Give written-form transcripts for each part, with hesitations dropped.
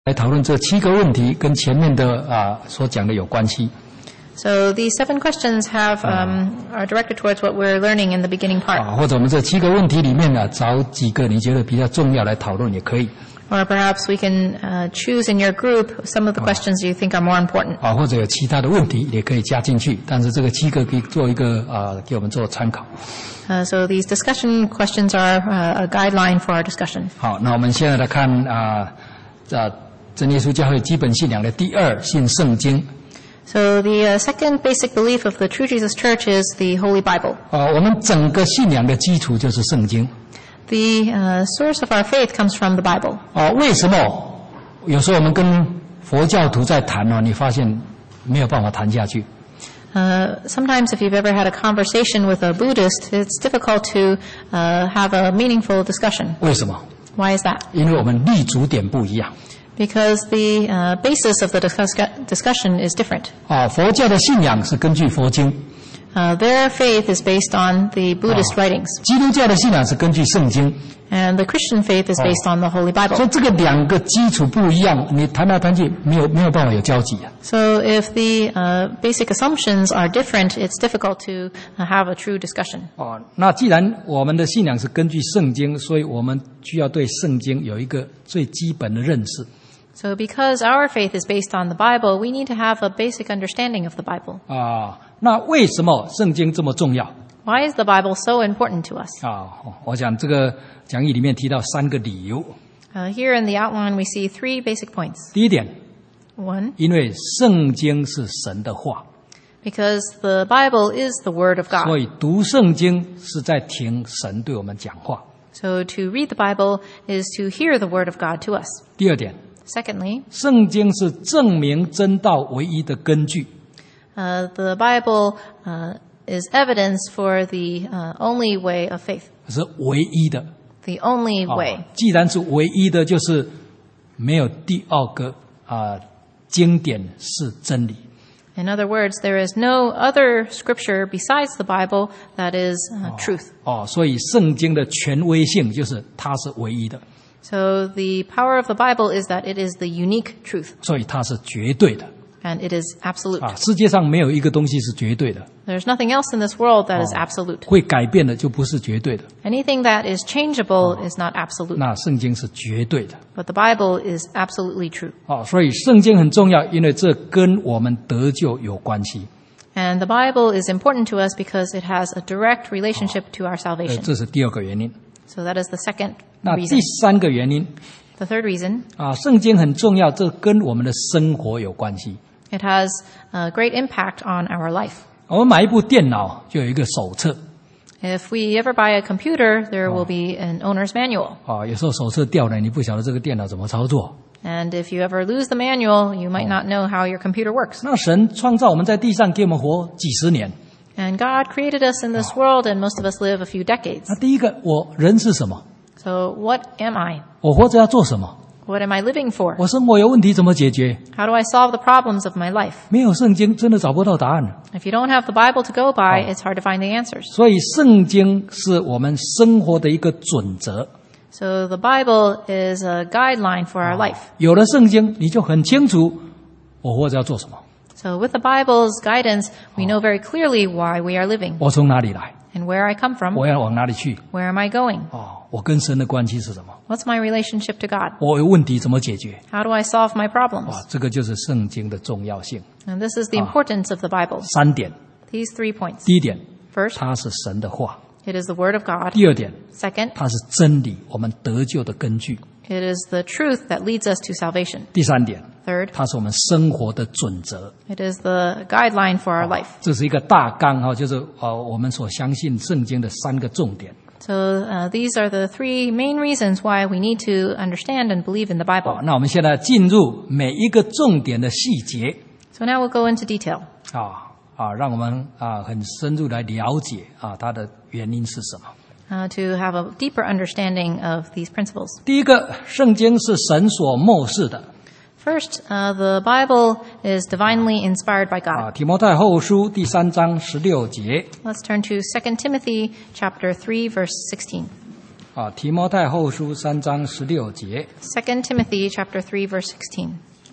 来讨论这7个问题跟前面的所讲的有关系。 So these 7 questions are directed towards what we're learning in the beginning part. 或者我们这7个问题里面找几个你觉得比较重要来讨论也可以。 Or perhaps we can choose in your group some of the questions you think are more important. 或者有其他的问题也可以加进去，但是这个7个可以做一个给我们做参考。 So these discussion questions are a guideline for our discussion. 好，那我们现在来看真耶稣教会基本信仰的第2，信圣经。 So the second basic belief of the True Jesus Church is the Holy Bible. 我们整个信仰的基础就是圣经。 The source of our faith comes from the Bible. 为什么有时候我们跟佛教徒在谈你发现没有办法谈下去 ？Sometimes if you've ever had a conversation with a Buddhist, it's difficult to have a meaningful discussion. 为什么？ Why is that? 因为我们立足点不一样。 Because the basis of the discussion is different. 佛教的信仰是根据佛经。 Their faith is based on the Buddhist writings. 基督教的信仰是根据圣经。 And the Christian faith is based on the Holy Bible. 所以这个2个基础不一样，你谈来谈去没有办法有交集。 So if the basic assumptions are different, it's difficult to have a true discussion. 那既然我们的信仰是根据圣经，所以我们需要对圣经有一个最基本的认识。 So because our faith is based on the Bible, we need to have a basic understanding of the Bible. 那为什么圣经这么重要？ Why is the Bible so important to us? 我想这个讲义里面提到3个理由。 Here in the outline we see 3 basic points. 第一点 1. 因为圣经是神的话。 Because the Bible is the Word of God. 所以读圣经是在听神对我们讲话。 So to read the Bible is to hear the Word of God to us. 第二点 Secondly, 圣经是证明真道唯一的根据。 The Bible is evidence for the only way of faith. 是唯一的。 The only way. 既然是唯一的，就是没有第2个经典是真理。 In other words, there is no other scripture besides the Bible that is truth. 所以圣经的权威性就是它是唯一的。 So the power of the Bible is that it is the unique truth. 所以它是绝对的。 And it is absolute. 世界上没有一个东西是绝对的。 There's nothing else in this world that is absolute. 会改变的就不是绝对的。 Anything that is changeable is not absolute. 那圣经是绝对的。 But the Bible is absolutely true. 所以圣经很重要，因为这跟我们得救有关系。 And the Bible is important to us because it has a direct relationship to our salvation. 这是第2个原因。 So that is the second 那 reason. 第3个原因 The third reason. 圣经很重要，这跟我们的生活有关系。 It has a great impact on our life. 我们买一部电脑就有一个手册。 If we ever buy a computer, there will be an owner's manual. 有时候手册掉了，你不晓得这个电脑怎么操作。 And if you ever lose the manual, you might not know how your computer works. 那神创造我们在地上，给我们活几十年。 And God created us in this world, and most of us live a few decades. 那第一个，人是什么？ So what am I? 我活着要做什么？ What am I living for? 我生活有问题怎么解决？ How do I solve the problems of my life? 没有圣经，真的找不到答案。 If you don't have the Bible to go by, it's hard to find the answers. 所以圣经是我们生活的一个准则。 So the Bible is a guideline for our life. 有了圣经，你就很清楚我活着要做什么。 So with the Bible's guidance, we know very clearly why we are living 我从哪里来？ and where I come from. 我要往哪里去？ Where am I going? 我跟神的关系是什么？ What's my relationship to God? 我有问题怎么解决？ How do I solve my problems? 这个就是圣经的重要性。 And this is the importance of the Bible. 3点。 These 3 points. 第一点， First, 它是神的话。 it is the Word of God. 第2点， Second, 它是真理，我们得救的根据。 it is the truth that leads us to salvation. 第3点， Third, 它是我们生活的准则。 it is the guideline for our life. 这是一个大纲就是我们所相信圣经的3个重点。 So these are the 3 main reasons why we need to understand and believe in the Bible. 那我们现在进入每一个重点的细节。 So now we'll go into detail. 让我们很深入来了解它的原因是什么。 To have a deeper understanding of these principles. 第一个，圣经是神所默示的。 First, the Bible is divinely inspired by God. 提摩太后书第3章16节。 Let's turn to 2 Timothy chapter 3, verse 16. 提摩太后书3章16节。 2 Timothy chapter 3, verse 16.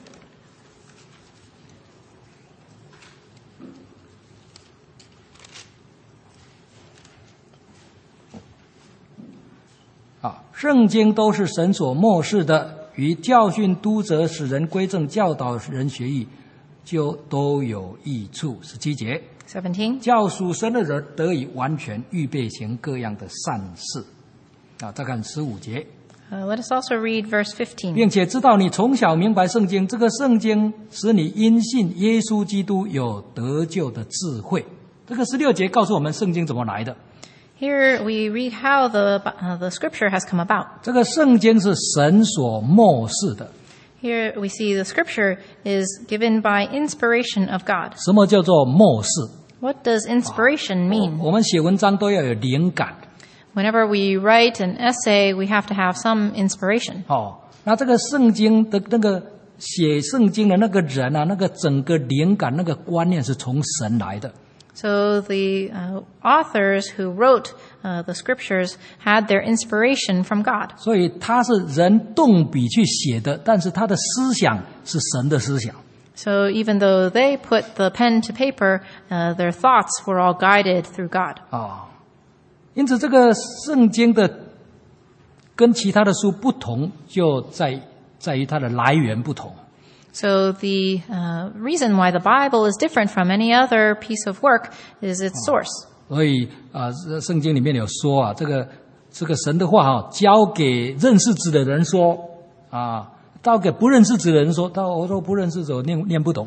圣经都是神所默示的，与教训、督责、使人归正、教导人学艺，就都有益处。17节， 17. 叫属神的人得以完全，预备行各样的善事。再看15节， Let us also read verse 15. 并且知道你从小明白圣经，这个圣经使你因信耶稣基督有得救的智慧。这个16节告诉我们圣经怎么来的。 Here we read how the scripture has come about. 这个圣经是神所默示的。 Here we see the scripture is given by inspiration of God. 什么叫做默示？ What does inspiration mean? 我们写文章都要有灵感。 Whenever we write an essay, we have to have some inspiration. 那这个圣经的那个写圣经的那个人啊，那个整个灵感、那个观念是从神来的。 So the authors who wrote the scriptures had their inspiration from God. 所以他是人动笔去写的，但是他的思想是神的思想。 So even though they put the pen to paper, their thoughts were all guided through God. 因此这个圣经的跟其他的书不同，就在于它的来源不同。 So the reason why the Bible is different from any other piece of work is its source. 所以圣经里面有说这个神的话交给认识字的人说交给不认识字的人说，我说不认识字我念不懂。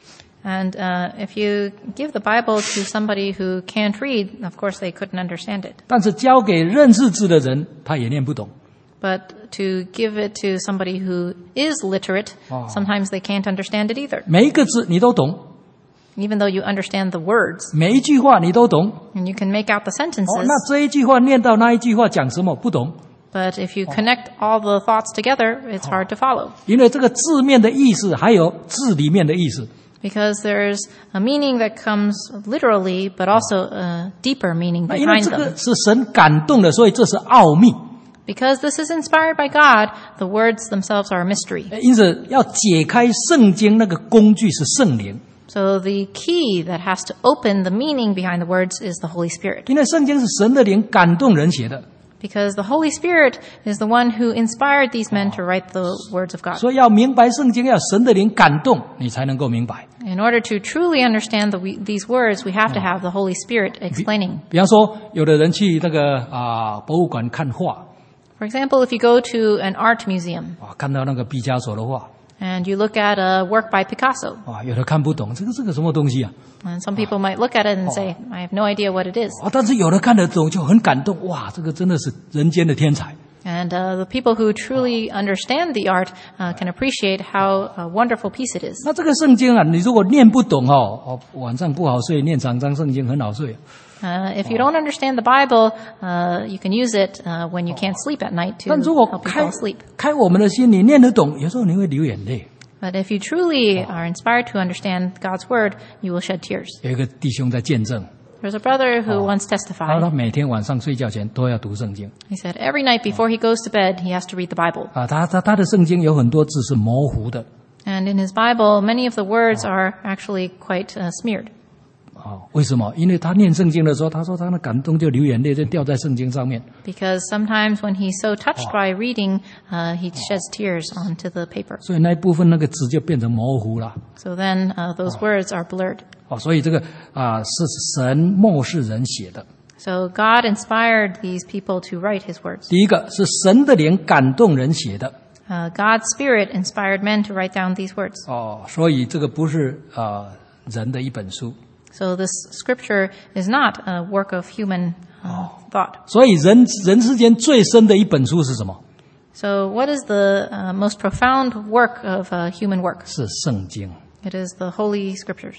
And if you give the Bible to somebody who can't read, of course they couldn't understand it. 但是交给认识字的人，他也念不懂。 But to give it to somebody who is literate, sometimes they can't understand it either. 每一个字你都懂， Even though you understand the words 每一句话你都懂。 and you can make out the sentences, 那这一句话念到那一句话讲什么不懂， but if you connect all the thoughts together, it's hard to follow. 因为这个字面的意思还有字里面的意思。 Because there's a meaning that comes literally, but also a deeper meaning 因为 behind 这个 them. 是神感动的，所以这是奥秘。 Because this is inspired by God, the words themselves are a mystery. 因此要解开圣经那个工具是圣灵， So the key that has to open the meaning behind the words is the Holy Spirit. 因为圣经是神的灵感动人写的， Because the Holy Spirit is the one who inspired these men to write the words of God. 所以要明白圣经，要神的灵感动，你才能够明白。 In order to truly understand these words, we have to have the Holy Spirit explaining. 比方说，有的人去那个博物馆看画， For example, if you go to an art museum 看到那个毕加索的画， and you look at a work by Picasso, 有的看不懂，这个什么东西啊？ and some people might look at it and say, I have no idea what it is. 但是有的看得懂就很感动，哇，这个真的是人间的天才。 And the people who truly understand the art can appreciate how a wonderful piece it is. 那这个圣经啊，你如果念不懂晚上不好睡，念长章圣经很好睡。 If you don't understand the Bible, you can use it when you can't sleep at night to 但如果 help you fall asleep. 开我们的心，你念得懂，有时候你会流眼泪。 But if you truly are inspired to understand God's word, you will shed tears. 有一个弟兄在见证， There's a brother who once 他 testified. 说每天晚上睡觉前都要读圣经。 He said every night before he goes to bed, he has to read the Bible. 他的圣经有很多字是模糊的。 And in his Bible, many of the words are actually quite smeared. 为什么？因为他念圣经的时候，他说他的感动就流眼泪，就掉在圣经上面。 Because sometimes when he's so touched by reading, he sheds tears onto the paper. 所以那一部分那个字就变成模糊了。 So then those words are blurred. 所以这个是神默示人写的。 So God inspired these people to write his words. 第一个是神的灵感动人写的。 God's Spirit inspired men to write down these words. 所以这个不是人的一本书。 So this scripture is not a work of human thought. 所以人世间最深的一本书是什么？ So what is the most profound work of human work? 是圣经。 It is the Holy Scriptures.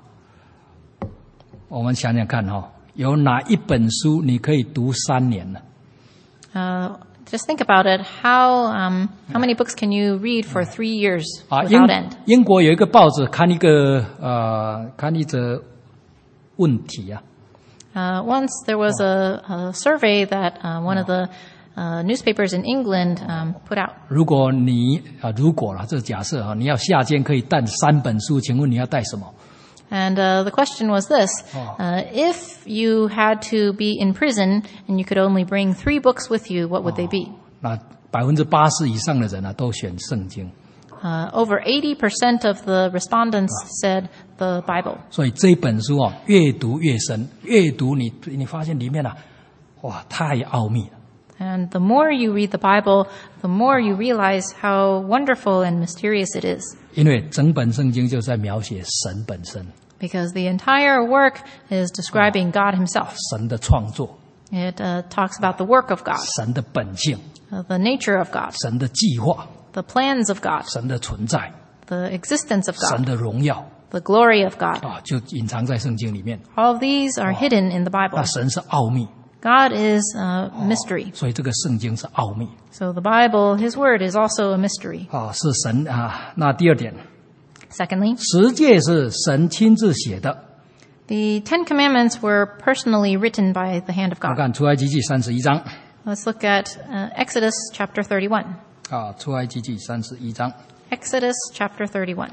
我们想想看有哪一本书你可以读3年呢？ Just think about it. How many books can you read for 3 years without end? 英国有一个报纸看一则问题 Once there was a survey that one of the newspapers in England put out. 如果啦，这个假设啊，你要下监可以带3本书，请问你要带什么？ And the question was this: if you had to be in prison and you could only bring 3 books with you, what would they be? 那80%以上的人呢，都选圣经。 Over 80% of the respondents said the Bible. 所以这本书哦，越读越深，越读你发现里面啊，哇，太奥秘了。 And the more you read the Bible, the more you realize how wonderful and mysterious it is. 因为整本圣经就是在描写神本身， Because the entire work is describing God himself. 神的创作， It talks about the work of God, 神的本性， the nature of God, 神的计划， the plans of God, 神的存在， the existence of 神 God, 的荣耀 the glory of God. 啊，就隐藏在圣经里面。 All of these are hidden in the 那 Bible. 神是奥秘， God is mystery. 所以这个圣经是奥秘 So the Bible, his word, is also a mystery. 啊，是神啊。那第二点， Secondly, 十诫是神亲自写的。 the 10 Commandments were personally written by the hand of 我 God. 看出埃及记31章 Let's look at Exodus chapter 31. 啊，出埃及记31章。 Exodus chapter 31.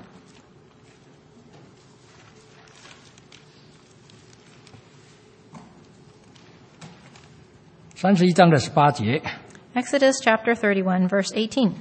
31章的18节， Exodus chapter 31, verse 18.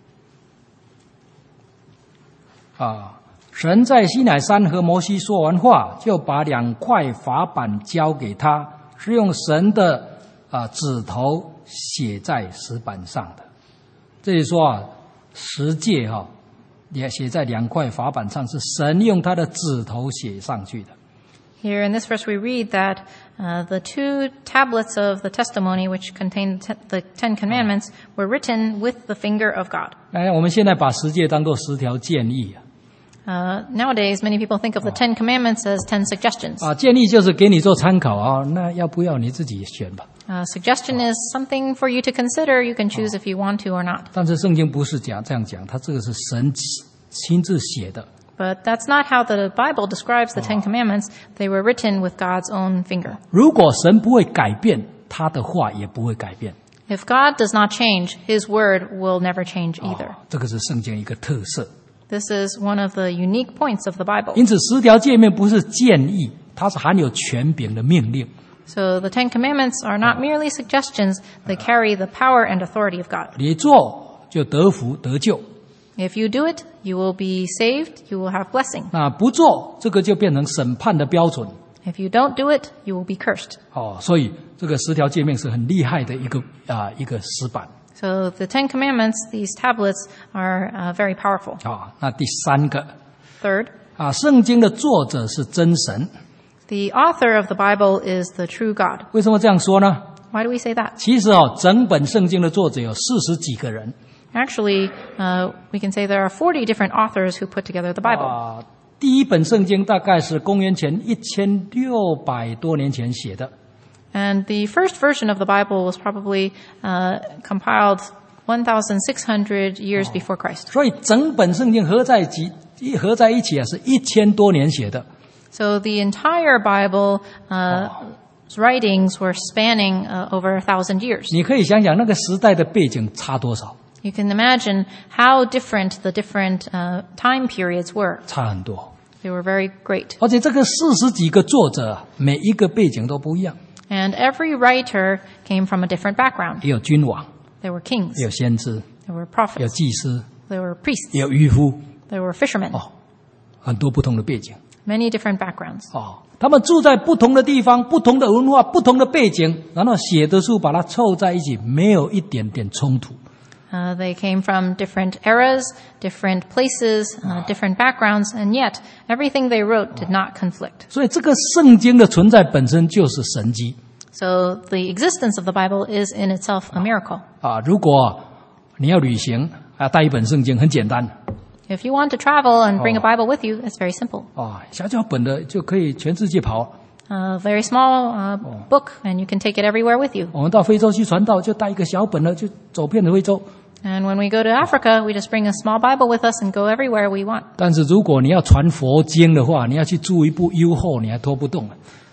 啊，神在西乃山和摩西说完话，就把2块法板交给他，是用神的指头写在石板上的。这里说啊，十诫哈，也写在2块法板上，是神用他的指头写上去的。 Here in this verse we read that the 2 tablets of the testimony, which contain the 10 commandments, were written with the finger of God. 我们现在把十诫当作10条建议啊。 Nowadays, many people think of the 10 commandments as 10 suggestions. 啊，建议就是给你做参考啊，那要不要你自己选吧。 Suggestion is something for you to consider. You can choose if you want to or not. 但是圣经不是这样讲，它这个是神亲自写的。 But that's not how the Bible describes the 10 commandments. They were written with God's own finger. 如果神不会改变，他的话也不会改变。 If God does not change, his word will never change either. 这个是圣经一个特色。 This is one of the unique points of the Bible. 因此10条诫命不是建议，它是含有权柄的命令。 So the 10 commandments are not merely suggestions. They carry the power and authority of God. 你做就得福得救， If you do it, you will be saved. You will have blessing. 那不做这个就变成审判的标准。 If you don't do it, you will be cursed. 所以这个10条诫命是很厉害的一个石板。 So the 10 commandments, these tablets, are very powerful. 那第3个 Third, 圣经的作者是真神。 the author of the Bible is the true God. 为什么这样说呢？ Why do we say that? 其实整本圣经的作者有40几个人。 Actually, we can say there are 40 different authors who put together the Bible. 第一本圣经大概是公元前1600多年前写的。 And the first version of the Bible was probably compiled 1,600 years before Christ. 所以整本圣经合在一起是1000多年写的。 So the entire Bible writings were spanning over 1,000 years. 你可以想想那个时代的背景差多少？ You can imagine how different the different time periods were. 差很多。 They were very great. 而且这个40几个作者，每一个背景都不一样。 And every writer came from a different background. 也有君王， There were kings. 也有先知， There were 有 prophets. 祭司， There were priests. 也有渔夫。 There were fishermen. 很多不同的背景。 Many different backgrounds. 他们住在不同的地方，不同的文化，不同的背景，然后写的书把它凑在一起，没有一点点冲突。 They came from different eras, different places, different backgrounds, and yet everything they wrote did not conflict. 所以这个圣经的存在本身就是神迹。 So the existence of the Bible is in itself a miracle. 如果你要旅行，带一本圣经很简单。 If you want to travel and bring a Bible with you, it's very simple. 小小本的就可以全世界跑。 A very small book, and you can take it everywhere with you. 我们到非洲去传道，就带一个小本的，就走遍了非洲。 And when we go to Africa, we just bring a small Bible with us and go everywhere we want. 但是如果你要传佛经的话，你要去租一部 U-Haul， 你还拖不动。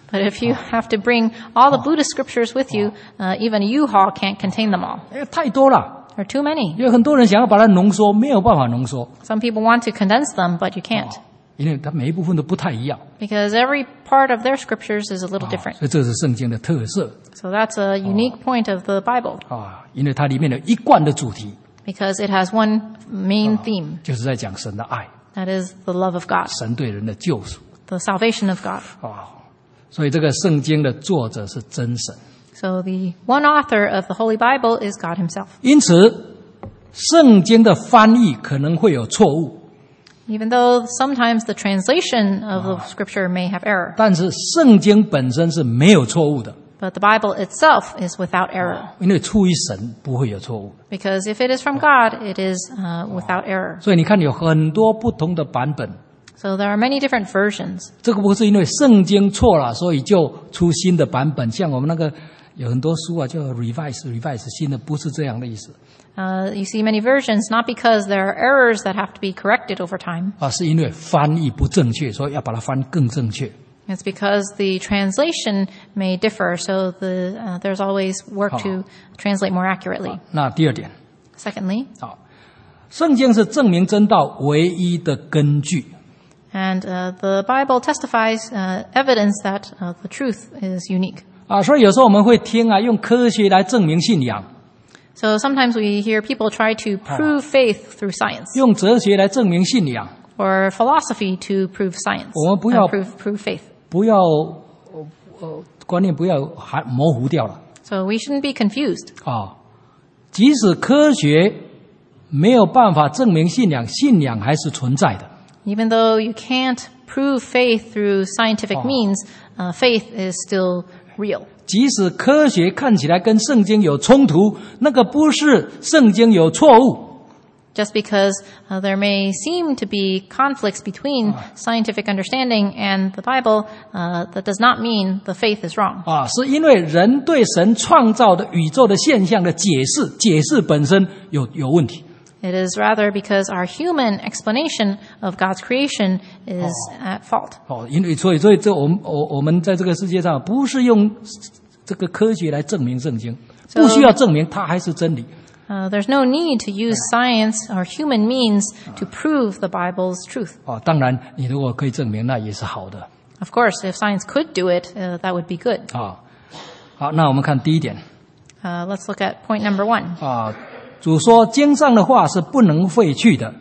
But if you have to bring all the Buddhist scriptures with you, even a U-Haul can't contain them all. 太多了， There are too many. 有很多人想要把它浓缩，没有办法浓缩， Some people want to condense them, but you can't. 因为它每一部分都不太一样， Because every part of their scriptures is a little different. 所以这是圣经的特色 So that's a unique point of the Bible. 因为它里面有一贯的主题， Because it has one main theme. 就是在讲神的爱， That is the love of God. 神对人的救赎 The salvation of God. 所以这个圣经的作者是真神。 So the one author of the Holy Bible is God himself. 因此，圣经的翻译可能会有错误， Even though sometimes the translation of the scripture may have error. 但是圣经本身是没有错误的， But the Bible itself is without error. 因为出于神不会有错误。 Because if it is from God, it is without error. 所以你看，有很多不同的版本。 So there are many different versions. 这个不是因为圣经错了，所以就出新的版本。像我们那个有很多书啊，叫 revise 新的，不是这样的意思 You see many versions, not because there are errors that have to be corrected over time. 是因为翻译不正确，所以要把它翻更正确。 It's because the translation may differ, so there's always work to translate more accurately. 那第二点， Secondly, 圣经是证明真道唯一的根据。 and the Bible testifies evidence that the truth is unique. 所以有时候我们会听用科学来证明信仰， So sometimes we hear people try to prove faith through science, 用哲学来证明信仰， or philosophy to prove science, 我们不要 prove faith. 不要观念不要模糊掉了 So we shouldn't be confused. 即使科学没有办法证明信仰，信仰还是存在的。 Even though you can't prove faith through scientific means, faith is still real. 即使科学看起来跟圣经有冲突，那个不是圣经有错误。 Just because there may seem to be conflicts between scientific understanding and the Bible, that does not mean the faith is wrong. 是因为人对神创造的宇宙的现象的解释本身有问题。 It is rather because our human explanation of God's creation is at fault. 因为所以这我们在这个世界上不是用这个科学来证明圣经，不需要证明它还是真理。 There's no need to use science or human means to prove the Bible's truth. 当然，你如果可以证明，那也是好的。 Of course, if science could do it, that would be good. 好，那我们看第一点。 Let's look at point number 1. 主说经上的话是不能废去的。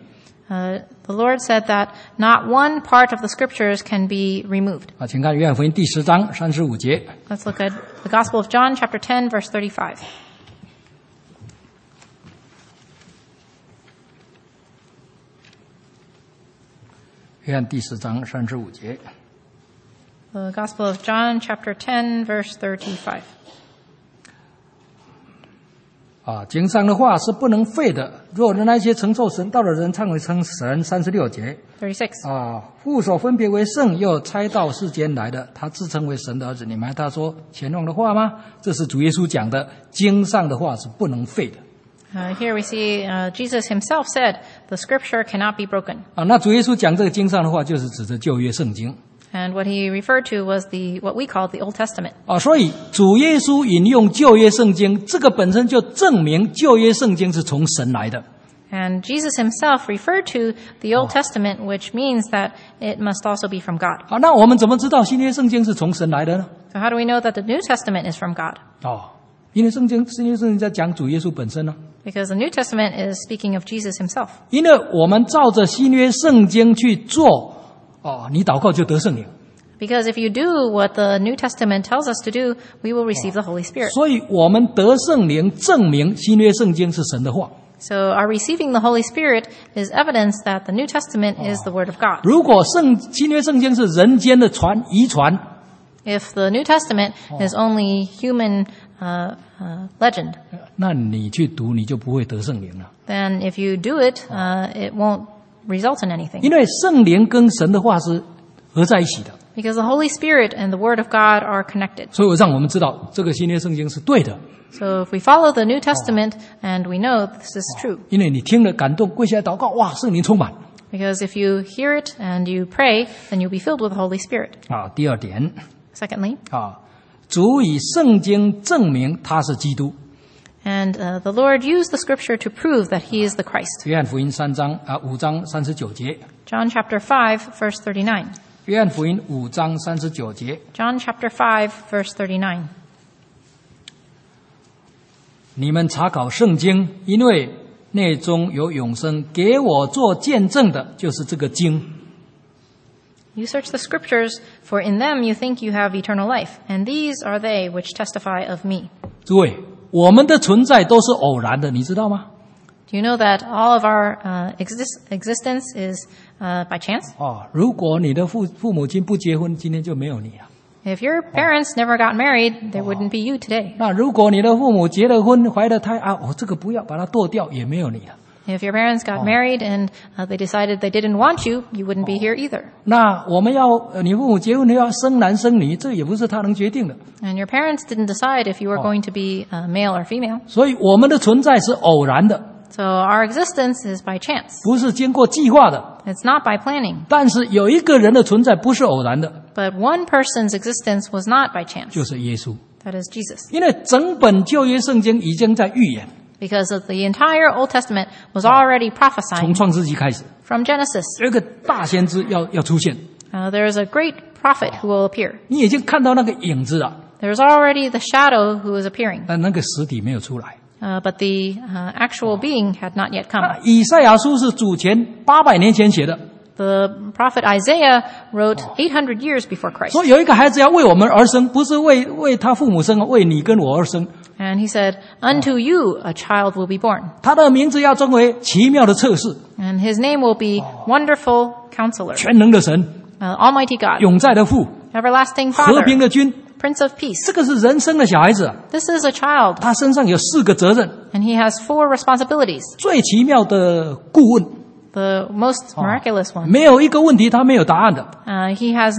The Lord said that not one part of the scriptures can be removed. 请看约翰福音第10章35节。 Let's look at the Gospel of John, chapter 10, verse 35. 约翰第10章35节。 The Gospel of John, chapter 10, verse 35. 经上的话是不能废的。若那些承受神道的人称为称神。36节。 36. 父所分别为圣，又差到世间来的，他自称为神的儿子。你们他说前往的话吗？这是主耶稣讲的，经上的话是不能废的。 Here we see Jesus himself said, the scripture cannot be broken. 那主耶稣讲这个经上的话，就是指着旧约圣经。 And what he referred to was what we call the Old Testament. 所以主耶稣引用旧约圣经，这个本身就证明旧约圣经是从神来的。 And Jesus himself referred to the Old Testament, which means that it must also be from God. 那我们怎么知道新约圣经是从神来的呢？ So how do we know that the New Testament is from God? 因为新约圣经在讲主耶稣本身呢。 Because the New Testament is speaking of Jesus himself. 因为我们照着新约圣经去做，你祷告就得圣灵。 Because if you do what the New Testament tells us to do, we will receive the Holy Spirit. 所以我们得圣灵，证明新约圣经是神的话。 So our receiving the Holy Spirit is evidence that the New Testament is the Word of God. 如果新约圣经是人间的遗传， If the New Testament is only human legend, 那你去读你就不会得圣灵了。 then if you do it, it won't result in anything. 因为圣灵跟神的话是合在一起的， Because the Holy Spirit and the Word of God are connected. 所以让我们知道这个新约圣经是对的。 So if we follow the New Testament and we know this is true, 因为你听了感动，跪下来祷告，哇，圣灵充满。 because if you hear it and you pray, then you'll be filled with the Holy Spirit. 第二点， Secondly, 主以圣经证明他是基督。 and the Lord used the scripture to prove that he is the Christ. 约翰福音5章39节。 John chapter 5, verse 39. 约翰福音5章39节。 John chapter 5, verse 39. 你们查考圣经，因为内中有永生，给我做见证的就是这个经。 You search the scriptures, for in them you think you have eternal life, and these are they which testify of me. 诸位，我们的存在都是偶然的，你知道吗？ Do you know that all of our existence is by chance? 如果你的父母亲不结婚，今天就没有你了。 If your parents never got married, there wouldn't be you today. 那如果你的父母结了婚，怀了胎这个不要把它剁掉，也没有你了。 If your parents got married and they decided they didn't want you, you wouldn't be here either. 那我们你父母结婚要生男生女，这也不是他能决定的。 And your parents didn't decide if you were going to be male or female. 所以我们的存在是偶然的， So our existence is by chance. 不是经过计划的。 It's not by planning. 但是有一个人的存在不是偶然的， But one person's existence was not by chance. 就是耶稣。 That is Jesus. 因为整本旧约圣经已经在预言， Because of the entire Old Testament was already 从 prophesying 创世纪开始， from Genesis. 有一个大先知要出现， There is a great prophet who will appear. 你已经看到那个影子了， There's already the shadow who is appearing. 但那个实体没有出来。 But the actual being had not yet come. 以赛亚书是主前800年前写的， The prophet Isaiah wrote 800 years before Christ. 说有一个孩子要为我们而生，不是为他父母生，为你跟我而生。 And he said, "Unto you a child will be born, 他的名字要称为奇妙的测试， and his name will be Wonderful Counselor, 全能的神， Almighty God, 永在的父， Everlasting 和 Father, 平的君。 Prince of Peace." 这个是人生的小孩子， This is a child, 他身上有4个责任： and he has 4 responsibilities. 最奇妙的顾问， The most miraculous one. 没有一个问题他没有答案的， He has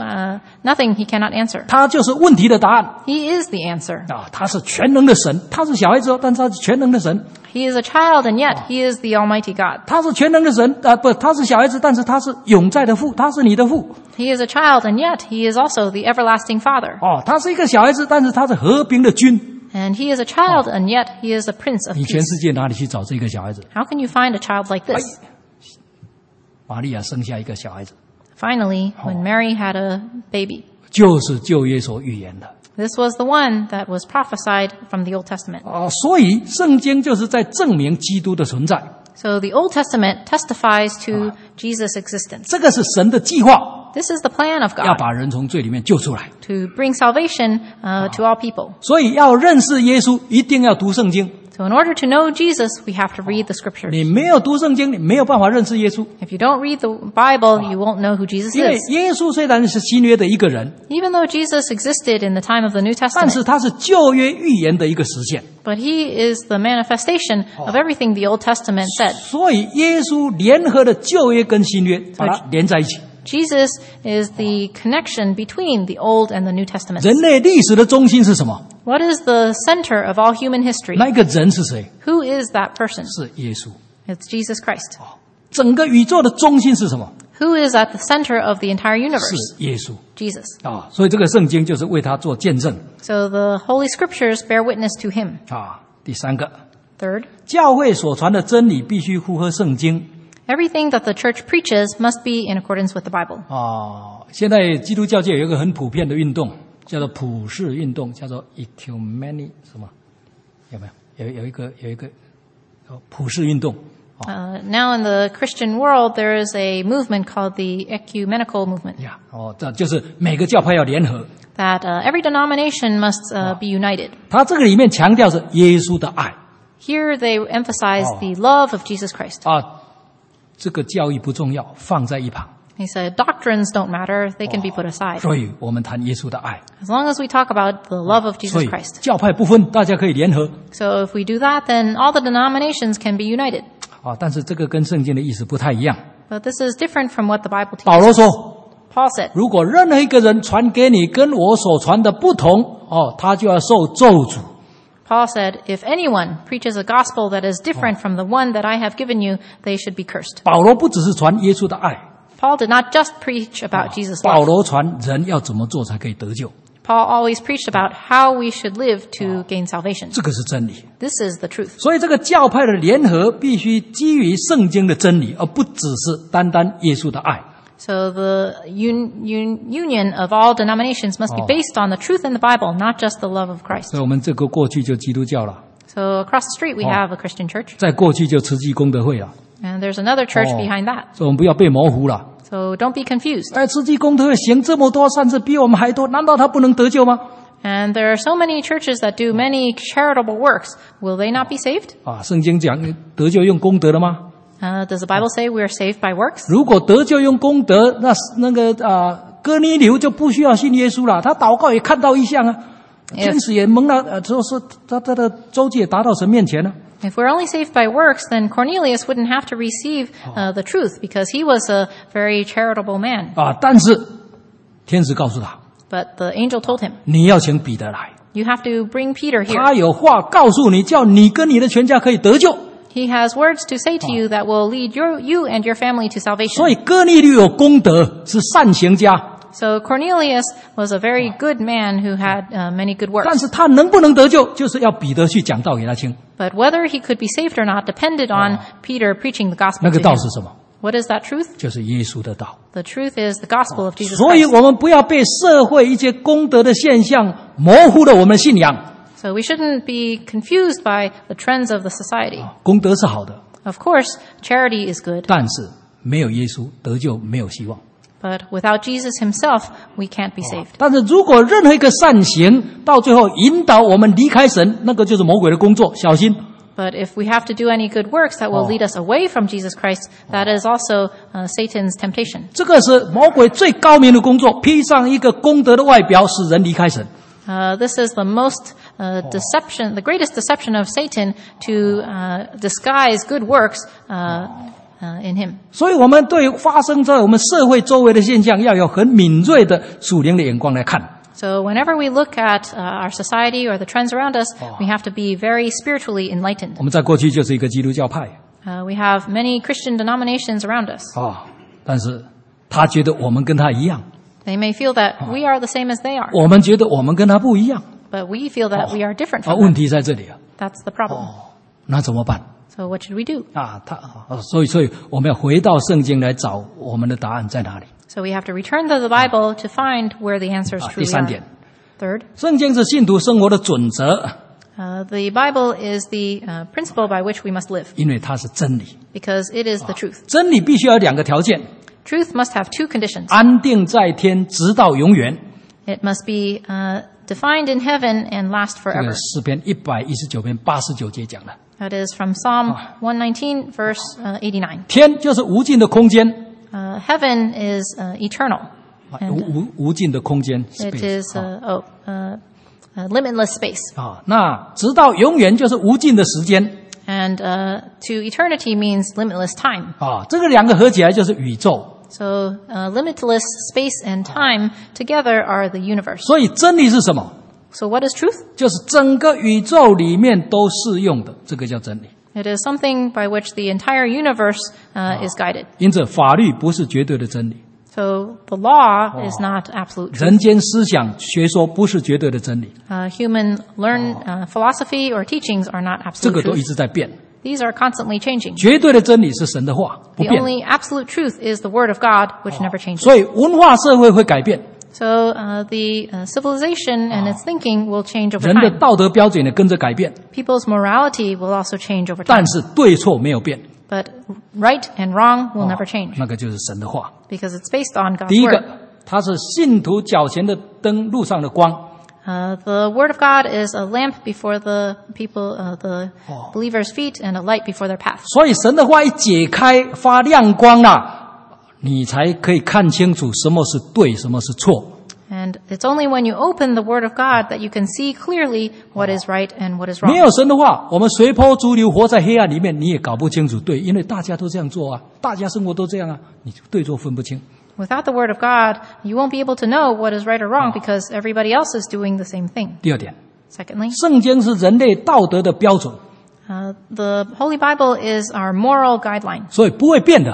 nothing he cannot answer. 他就是问题的答案。 He is the answer. 他是全能的神，他是小孩子但是他是全能的神。 He is a child, and yet he is the Almighty God. 他是全能的神他是小孩子，但是他是永在的父，他是你的父。 He is a child, and yet he is also the everlasting Father. 他是一个小孩子，但是他是和平的君。 And he is a child, and yet he is the Prince of 你全 Peace. 世界哪里去找这个小孩子？ How can you find a child like this? 玛利亚生下一个小孩子， Finally, when Mary had a baby, 就是旧约所预言的。 this was the one that was prophesied from the Old Testament. 所以圣经就是在证明基督的存在。 So the Old Testament testifies to Jesus' existence. 这个是神的计划， This is the plan of 要 God 把人从罪里面救出来。 to bring salvation to all people. 所以要认识耶稣，一定要读圣经。 So in order to know Jesus, we have to read the scriptures. 你没有读圣经，你没有办法认识耶稣。 If you don't read the Bible, you won't know who Jesus 因为 is. 耶稣虽然是新约的一个人， Even though Jesus existed in the time of the New 但 Testament, 是他是旧约预言的一个实现。 but he is the manifestation of everything the Old Testament said. 所以耶稣联合了旧约跟新约，把它连在一起。 Jesus is the connection between the Old and the New Testaments. 人类历史的中心是什么？ What is the center of all human history? 那一个人是谁？ Who is that person? 是耶稣。 It's Jesus Christ. 整个宇宙的中心是什么？ Who is at the center of the entire universe? 是耶稣。 Jesus. 所以这个圣经就是为他做见证。 So the Holy Scriptures bear witness to him. 第三个， Third, 教会所传的真理必须符合圣经。 everything that the church preaches must be in accordance with the Bible. 现在基督教界有一个很普遍的运动，叫做普世运动，叫做 ecumenic 什么？有没有？有一个普世运动。 Now in the Christian world, there is a movement called the ecumenical movement. 这就是每个教派要联合。 That every denomination must be united. 他这个里面强调是耶稣的爱。 Here they emphasize the love of Jesus Christ. 这个教义不重要，放在一旁。 He said, doctrines don't matter, they can be put aside. 所以我们谈耶稣的爱。 As long as we talk about the love of 所 Jesus 以 Christ. 教派不分，大家可以联合。 So if we do that, then all the denominations can be united. 但是这个跟圣经的意思不太一样。 But this is different from what the Bible 保罗 teaches. 说， Paul said, 如果任何一个人传给你跟我所传的不同，他就要受咒诅。 Paul said, if anyone preaches a gospel that is different from the one that I have given you, they should be cursed. 保罗不只是传耶稣的爱， Paul did not just preach about Jesus' 保 life. 罗传人要怎么做才可以得救， Paul always preached about how we should live to gain salvation. 这个是真理。 This is the truth. 所以这个教派的联合必须基于圣经的真理，而不只是单单耶稣的爱。 So the union of all denominations must be based on the truth in the Bible, not just the love of Christ. 所以我们这个过去就基督教了， So across the street we have a Christian church, 在过去就慈济功德会了， and there's another church behind that. 所以我们不要被模糊了。 So don't be confused. 哎，慈济功德会行这么多善事，比我们还多，难道他不能得救吗？ And there are so many churches that do many charitable works. Will they not be saved? 啊，圣经讲得救用功德了吗？ Does the Bible say we are saved by works? 如果得救用功德，那个哥尼流就不需要信耶稣了，他祷告也看到异象啊，天使也蒙了，就是他的周记也达到神面前了。 If we're only saved by works, then Cornelius wouldn't have to receive the truth because he was a very charitable man. 啊，但是天使告诉他， But the angel told him, 你要请彼得来， you have to bring Peter here. 他有话告诉你，叫你跟你的全家可以得救。 He has words to say to you that will lead you and your family to 所 salvation. 以哥尼流有功德，是善行家， So Cornelius was a very good man who had many good 但 works. 是他能不能得救，就是要彼得去讲道给他听。 But whether he could be saved or not depended on Peter preaching the gospel 那个 to 道 him. 是什么？ What is that truth? 就是耶稣的道。 The truth is the gospel of Jesus 所以 Christ. 我们不要被社会一些功德的现象模糊了我们的信仰。 So we shouldn't be confused by the trends of the society. 功德是好的， Of course, charity is good, 但是没有耶稣得救没有希望。 but without Jesus himself, we can't be saved. 但是如果任何一个善行到最后引导我们离开神，那个就是魔鬼的工作，小心。 But if we have to do any good works that will lead us away from Jesus Christ, that is also Satan's temptation. 这个是魔鬼最高明的工作，披上一个功德的外表，使人离开神。 This is the most deception, the greatest deception of Satan to disguise good works in him. 所以我们对发生在我们社会周围的现象，要有很敏锐的属灵的眼光来看。 So whenever we look at our society or the trends around us, we have to be very spiritually enlightened. 我们在过去就是一个基督教派 We have many Christian denominations around us. 但是他觉得我们跟他一样， They may feel that we are the same as they are, 我们觉得我们跟他不一样 but we feel that we are different 啊， from 问 them. 题在这里啊， That's the problem. 那怎么办 So what should we do? 啊？所以我们要回到圣经来找我们的答案在哪里 So we have to return to the Bible to find where the answers 啊？第 truly 三点， are. Third, 圣经是信徒生活的准则， the Bible is the principle by which we must live 因为它是真理。 because it is the truth. 真理必须要有两个条件： Truth must have two conditions. 安定在天，直到永远。 It must be defined in heaven and last 这个 forever. 诗篇119篇89节讲的， That is from Psalm 119, verse 89. 天就是无尽的空间， Heaven is eternal. 无尽的空间 It space is limitless space. 那直到永远就是无尽的时间 And to eternity means limitless time. 这个两个合起来就是宇宙。 So limitless space and time together are the universe. 所以真理是什么？ So what is truth? 就是整个宇宙里面都适用的，这个叫真理。 It is something by which the entire universe is guided. 因此，法律不是绝对的真理， So the law is not absolute truth. 人间思想学说不是绝对的真理， Human philosophy or teachings are not 这 absolute 个都一 truth. 直在变。 These are constantly changing. 绝对的真理是神的话，不 The 变。 only absolute truth is the word of God, which never changes. 所以文化社会会改变， So the civilization and its thinking will change over 人的 time. 道德标准也跟着改变， People's morality will also change over time. 但是对错没有变， But right and wrong will never change 那个就是神的话。 because it's based on 第 God's 一 word. 个，它是信徒脚前的灯，路上的光。 The word of God is a lamp before the people, the believers' feet, and a light before their path. 所以神的话一解开，发亮光啦，你才可以看清楚什么是对，什么是错。 And it's only when you open the word of God that you can see clearly what is right and what is 没 wrong. 有神的话，我们随波逐流，活在黑暗里面，你也搞不清楚对，因为大家都这样做啊，大家生活都这样啊，你就对错分不清。 Without the word of God, you won't be able to know what is right or wrong because everybody else is doing the same thing. 第二点， Secondly, 圣经是人类道德的标准， the Holy Bible is our moral guideline. 所以不会变的。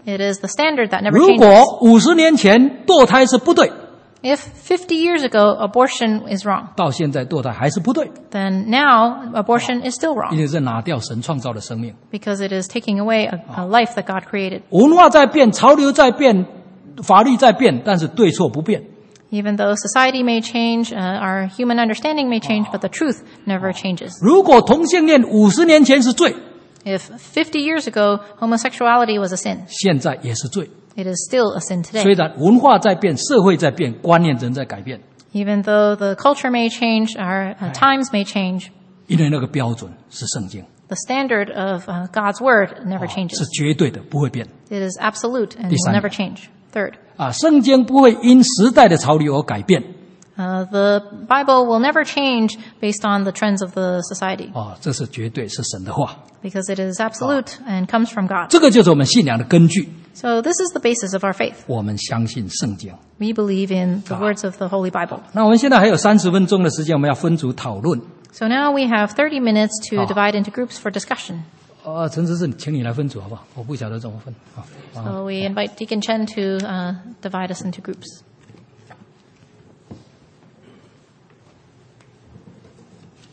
It is the standard that never 如 changes. 果50年前堕胎是不对， If 50 years ago abortion is wrong, 到现在堕胎还是不对， then now abortion is still 因 wrong 为是拿掉神创造的生命。 because it is taking away a life that God created. 文化在变，潮流在变，法律在变，但是对错不变。 Even though society may change, our human understanding may change, but the truth never changes. 如果同性恋50年前是罪， If 50 years ago homosexuality was a sin, 现在也是罪。 it is still a sin 虽 today. 然文化在变，社会在变，观念仍在改变， Even though the culture may change, our times may change, 因为那个标准是圣经， the standard of God's word never 是 changes. 绝对的，不会变。 It is absolute and Di will sana. never change. Third, 圣经不会因时代的潮流而改变。 the Bible will never change based on the trends of the society 这是绝对是神的话， because it is absolute and comes from God. 这个就是我们信仰的根据。 So this is the basis of our faith. 我们相信圣经。 We believe in the words of the Holy Bible. 那我们现在还有30分钟的时间，我们要分组讨论。 So now we have 30 minutes to divide into groups for discussion. 陈执事，请你来分组好不好？我不晓得怎么分。 So we invite Deacon Chen to divide us into groups.